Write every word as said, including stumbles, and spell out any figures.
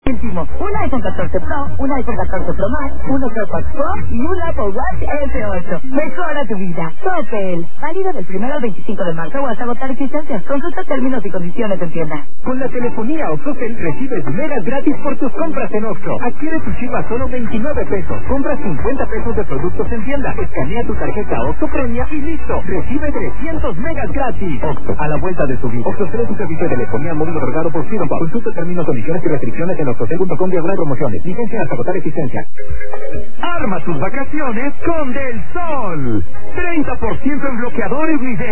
Último, un iPhone catorce Pro, un iPhone catorce Pro Max, un AirPods Pro y un Apple Watch S ocho. Mejora tu vida. Coppel. Válido del primero al veinticinco de marzo o hasta agotar existencias. Consulta términos y condiciones en tienda. Con la telefonía OXXOCEL recibes megas gratis por tus compras en Oxxo. Adquiere tu chip a solo veintinueve pesos. Compra cincuenta pesos de productos en tienda. Escanea tu tarjeta Oxxo Premia y listo. Recibe trescientos megas gratis. Oxxo, a la vuelta de su vida. OXXOCEL es un servicio de telefonía móvil otorgado por Freedom Pop. Consulta términos, condiciones y restricciones en oxxocel punto com diagonal promociones. Licencia hasta agotar existencia. Arma tus vacaciones con Del Sol. treinta por ciento en bloqueador y video.